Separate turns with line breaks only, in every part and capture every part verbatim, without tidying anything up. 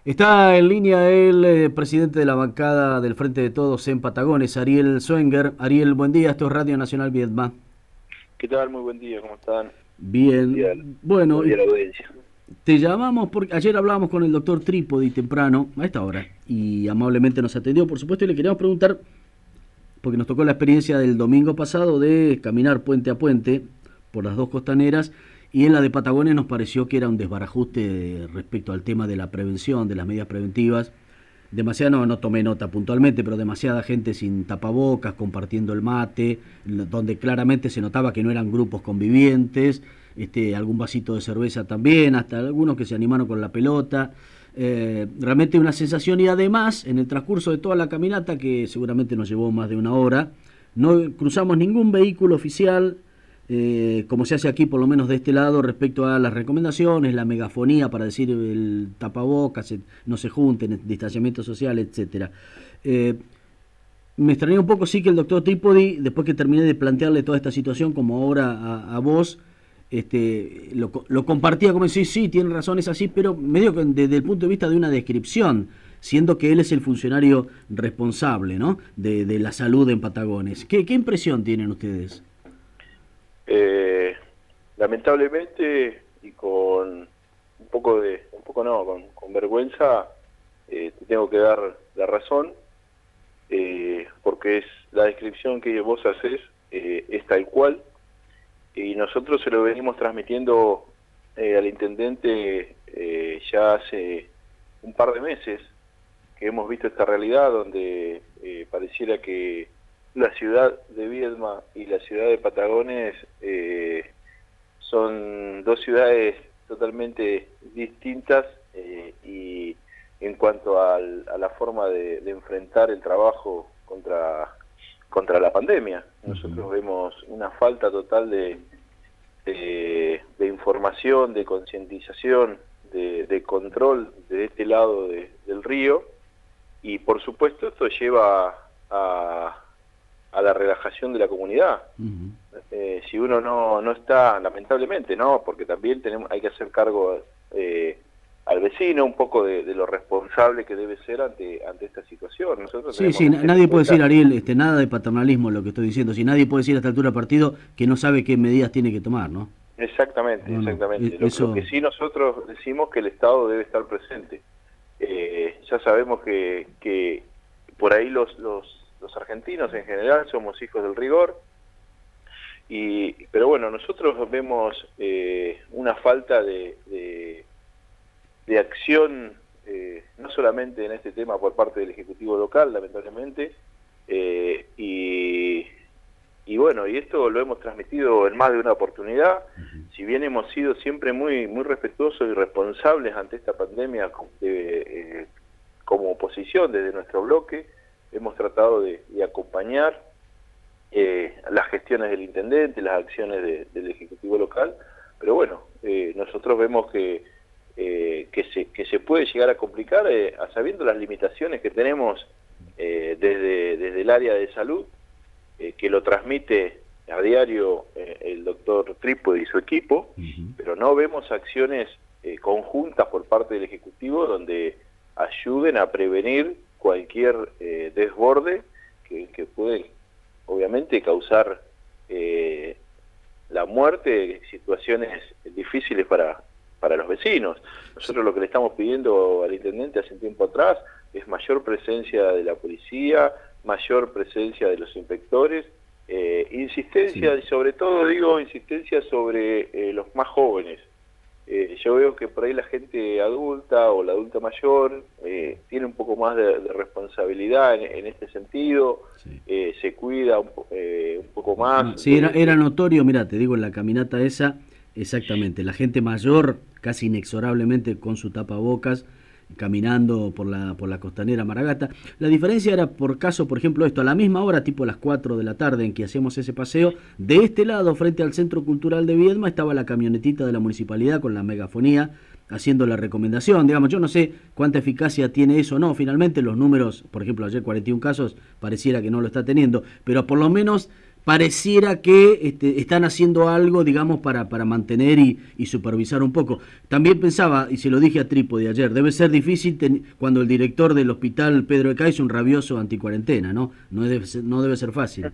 Está en línea el eh, presidente de la bancada del Frente de Todos en Patagones, Ariel Swenger. Ariel, buen día, esto es Radio Nacional Viedma.
¿Qué tal? Muy buen día, ¿cómo están?
Bien,
Buen día,
bueno,
buen día a la audiencia.
Te llamamos porque ayer hablábamos con el doctor Trípodi temprano, a esta hora, y amablemente nos atendió, por supuesto, y le queríamos preguntar, porque nos tocó la experiencia del domingo pasado de caminar puente a puente por las dos costaneras, y en la de Patagones nos pareció que era un desbarajuste respecto al tema de la prevención, de las medidas preventivas. Demasiada, no, no tomé nota puntualmente, pero demasiada gente sin tapabocas, compartiendo el mate, donde claramente se notaba que no eran grupos convivientes, este, algún vasito de cerveza también, hasta algunos que se animaron con la pelota. Eh, realmente una sensación, y además, en el transcurso de toda la caminata, que seguramente nos llevó más de una hora, no cruzamos ningún vehículo oficial, Eh, como se hace aquí, por lo menos de este lado, respecto a las recomendaciones, la megafonía para decir el tapabocas, no se junten, distanciamiento social, etcétera. Eh, me extrañó un poco, sí, que el doctor Trípodi, después que terminé de plantearle toda esta situación, como ahora a, a vos, este, lo, lo compartía como decir, sí, tiene razón, es así, pero medio que desde el punto de vista de una descripción, siendo que él es el funcionario responsable, ¿no?, de, de la salud en Patagones. ¿Qué, qué impresión tienen ustedes?
Eh, lamentablemente y con un poco de, un poco no, con, con vergüenza, eh, te tengo que dar la razón, eh, porque es la descripción que vos haces, eh, es tal cual, y nosotros se lo venimos transmitiendo eh, al intendente eh, ya hace un par de meses que hemos visto esta realidad donde eh, pareciera que la ciudad de Viedma y la ciudad de Patagones eh, son dos ciudades totalmente distintas eh, y en cuanto al, a la forma de, de enfrentar el trabajo contra, contra la pandemia. Nosotros uh-huh. vemos una falta total de, de, de información, de concientización, de, de control de este lado de, del río, y por supuesto esto lleva a a la relajación de la comunidad. Uh-huh. Eh, si uno no, no está, lamentablemente, ¿no? Porque también tenemos, hay que hacer cargo eh, al vecino un poco de, de lo responsable que debe ser ante ante esta situación. Nosotros
sí, sí, nadie puede decir, Ariel, este, nada de paternalismo lo que estoy diciendo, si nadie puede decir a esta altura del partido que no sabe qué medidas tiene que tomar, ¿no?
Exactamente, no, exactamente. No, eso... lo, lo que sí nosotros decimos que el Estado debe estar presente. Eh, ya sabemos que, que por ahí los... los Los argentinos en general somos hijos del rigor, y pero bueno, nosotros vemos eh, una falta de, de, de acción, eh, no solamente en este tema por parte del Ejecutivo local, lamentablemente, eh, y, y bueno, y esto lo hemos transmitido en más de una oportunidad. Uh-huh. Si bien hemos sido siempre muy, muy respetuosos y responsables ante esta pandemia de, eh, como oposición desde nuestro bloque, hemos tratado de, de acompañar eh, las gestiones del intendente, las acciones de, del Ejecutivo local, pero bueno, eh, nosotros vemos que, eh, que, se, que se puede llegar a complicar eh, a sabiendo las limitaciones que tenemos eh, desde, desde el área de salud, eh, que lo transmite a diario eh, el doctor Trípodi y su equipo, uh-huh. pero no vemos acciones eh, conjuntas por parte del Ejecutivo donde ayuden a prevenir cualquier eh, desborde que, que puede obviamente causar eh, la muerte, situaciones difíciles para, para los vecinos. Nosotros lo que le estamos pidiendo al intendente hace un tiempo atrás es mayor presencia de la policía, mayor presencia de los inspectores, eh, insistencia, sí. y sobre todo digo insistencia sobre eh, los más jóvenes. Eh, yo veo que por ahí la gente adulta o la adulta mayor eh, tiene un poco más de, de responsabilidad en, en este sentido, sí. eh, se cuida un, eh, un poco más.
Sí, era, era notorio, mira, te digo, en la caminata esa, exactamente, la gente mayor casi inexorablemente con su tapabocas, caminando por la por la costanera Maragata. La diferencia era, por caso, por ejemplo, esto, a la misma hora, tipo a las cuatro de la tarde en que hacíamos ese paseo, de este lado, frente al Centro Cultural de Viedma, estaba la camionetita de la municipalidad con la megafonía haciendo la recomendación. Digamos, yo no sé cuánta eficacia tiene eso o no, finalmente los números, por ejemplo, ayer cuarenta y un casos, pareciera que no lo está teniendo, pero por lo menos pareciera que este, están haciendo algo, digamos, para, para mantener y, y supervisar un poco. También pensaba, y se lo dije a Trípode ayer, debe ser difícil ten, cuando el director del hospital Pedro de Cay es un rabioso anticuarentena, ¿no? No debe ser, no debe ser fácil.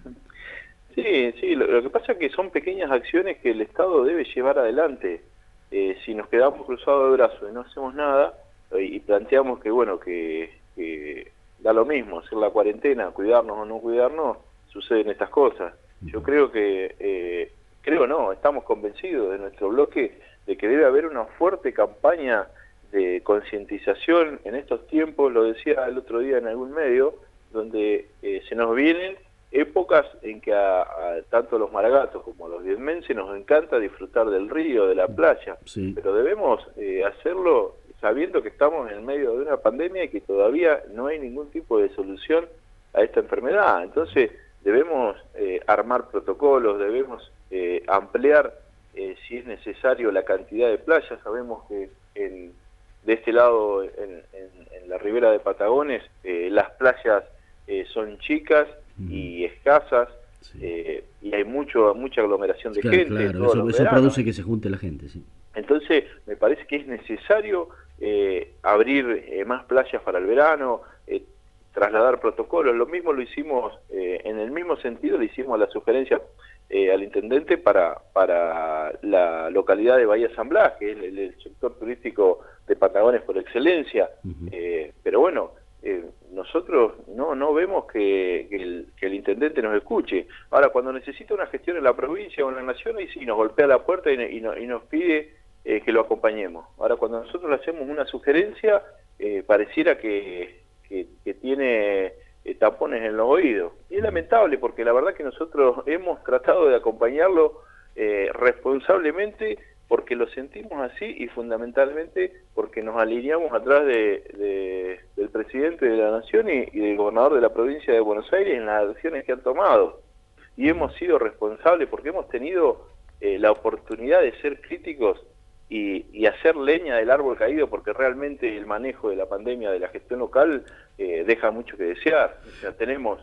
Sí, sí, lo, lo que pasa es que son pequeñas acciones que el Estado debe llevar adelante. Eh, si nos quedamos cruzados de brazos y no hacemos nada, eh, y planteamos que, bueno, que, que da lo mismo hacer la cuarentena, cuidarnos o no cuidarnos, suceden estas cosas. Yo creo que, eh, creo no, estamos convencidos de nuestro bloque de que debe haber una fuerte campaña de concientización en estos tiempos, lo decía el otro día en algún medio, donde eh, se nos vienen épocas en que a, a tanto los maragatos como a los vietmenses nos encanta disfrutar del río, de la playa, sí. Pero debemos eh, hacerlo sabiendo que estamos en el medio de una pandemia y que todavía no hay ningún tipo de solución a esta enfermedad. Entonces debemos eh, armar protocolos, debemos eh, ampliar eh, si es necesario la cantidad de playas. Sabemos que en, de este lado, en, en, en la ribera de Patagones, eh, las playas eh, son chicas y escasas, sí. eh, y hay mucho mucha aglomeración de
claro,
gente.
Claro, eso, eso produce que se junte la gente, sí.
Entonces, me parece que es necesario eh, abrir eh, más playas para el verano, eh, trasladar protocolos. Lo mismo lo hicimos, eh, en el mismo sentido le hicimos la sugerencia eh, al intendente para, para la localidad de Bahía San Blas, que es el, el sector turístico de Patagones por excelencia. Uh-huh. eh, pero bueno, Eh, nosotros no no vemos que, que, el, que el intendente nos escuche. Ahora, cuando necesita una gestión en la provincia o en la nación, ahí sí nos golpea la puerta y, y, no, y nos pide eh, que lo acompañemos. Ahora, cuando nosotros le hacemos una sugerencia, eh, pareciera que, que, que tiene eh, tapones en los oídos. Y es lamentable, porque la verdad que nosotros hemos tratado de acompañarlo eh, responsablemente, porque lo sentimos así y fundamentalmente porque nos alineamos atrás de, de, del presidente de la Nación y, y del gobernador de la provincia de Buenos Aires en las acciones que han tomado. Y hemos sido responsables porque hemos tenido eh, la oportunidad de ser críticos y, y hacer leña del árbol caído, porque realmente el manejo de la pandemia, de la gestión local, eh, deja mucho que desear. O sea, tenemos...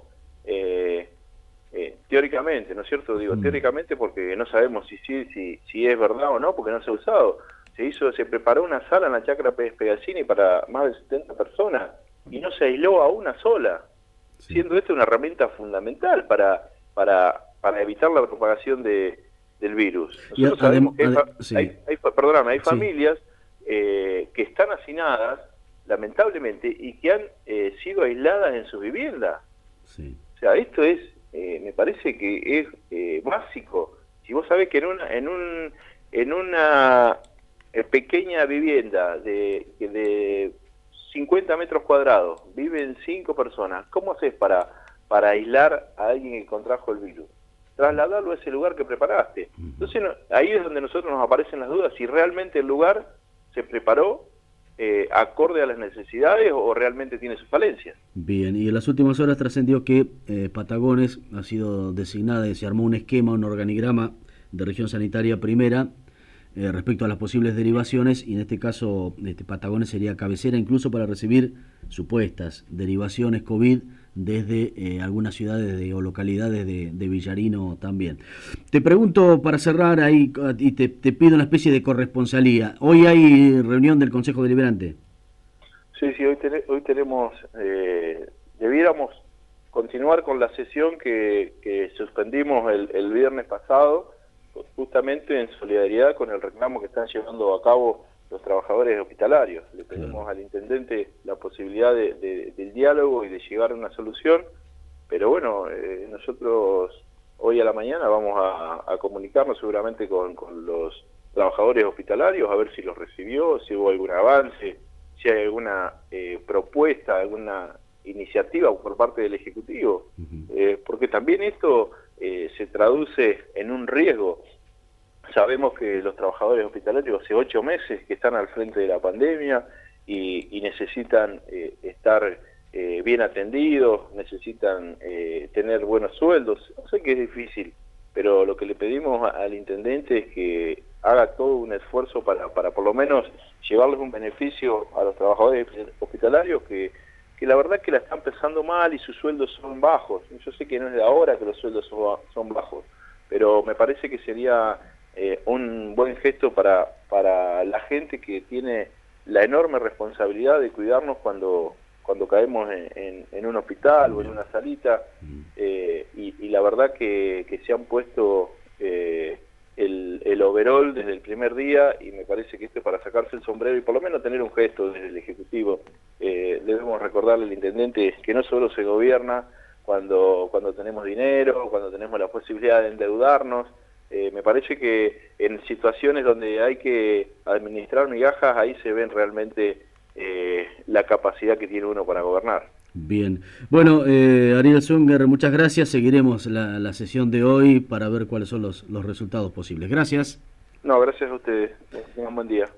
Eh, Eh, teóricamente, ¿no es cierto? Digo, mm. teóricamente porque no sabemos si, si, si, si es verdad o no, porque no se ha usado. Se hizo, se preparó una sala en la Chacra Pérez Pegazzini para más de setenta personas y no se aisló a una sola, sí. Siendo esta una herramienta fundamental para, para, para evitar la propagación de, del virus. Nosotros sabemos que hay, sí. hay, hay, perdóname, hay sí. familias eh, que están hacinadas, lamentablemente, y que han eh, sido aisladas en sus viviendas. Sí. O sea, esto es Eh, me parece que es eh, básico. Si vos sabés que en una en un en una eh, pequeña vivienda de de cincuenta metros cuadrados viven cinco personas, ¿cómo haces para para aislar a alguien que contrajo el virus? Trasladarlo a ese lugar que preparaste. Entonces no, ahí es donde nosotros nos aparecen las dudas si realmente el lugar se preparó Eh, acorde a las necesidades o realmente tiene sus falencias.
Bien, y en las últimas horas trascendió que eh, Patagones ha sido designada y se armó un esquema, un organigrama de región sanitaria primera eh, respecto a las posibles derivaciones, y en este caso este, Patagones sería cabecera incluso para recibir supuestas derivaciones COVID desde eh, algunas ciudades de, o localidades de, de Villarino también. Te pregunto para cerrar ahí, y te, te pido una especie de corresponsalía. ¿Hoy hay reunión del Consejo Deliberante?
Sí, sí, hoy, ten, hoy tenemos, eh, debiéramos continuar con la sesión que, que suspendimos el, el viernes pasado, justamente en solidaridad con el reclamo que están llevando a cabo los trabajadores hospitalarios. Le pedimos claro. al intendente la posibilidad de, de, del diálogo y de llegar a una solución, pero bueno, eh, nosotros hoy a la mañana vamos a, a comunicarnos seguramente con, con los trabajadores hospitalarios, a ver si los recibió, si hubo algún avance, si hay alguna eh, propuesta, alguna iniciativa por parte del Ejecutivo, uh-huh. eh, porque también esto eh, se traduce en un riesgo. Sabemos que los trabajadores hospitalarios hace ocho meses que están al frente de la pandemia y, y necesitan eh, estar eh, bien atendidos, necesitan eh, tener buenos sueldos. Sé que es difícil, pero lo que le pedimos a, al intendente es que haga todo un esfuerzo para, para por lo menos llevarles un beneficio a los trabajadores hospitalarios que, que la verdad que la están pensando mal y sus sueldos son bajos. Yo sé que no es de ahora que los sueldos son, son bajos, pero me parece que sería eh, un buen gesto para, para la gente que tiene la enorme responsabilidad de cuidarnos cuando, cuando caemos en, en, en un hospital o en una salita, eh, y, y la verdad que, que se han puesto eh, el, el overall desde el primer día, y me parece que esto es para sacarse el sombrero y por lo menos tener un gesto desde el Ejecutivo. Eh, debemos recordarle al intendente que no solo se gobierna cuando, cuando tenemos dinero, cuando tenemos la posibilidad de endeudarnos. Eh, me parece que en situaciones donde hay que administrar migajas, ahí se ven realmente eh, la capacidad que tiene uno para gobernar.
Bien. Bueno, eh, Ariel Zunger, muchas gracias. Seguiremos la, la sesión de hoy para ver cuáles son los, los resultados posibles. Gracias.
No, gracias a ustedes. Tengan buen día.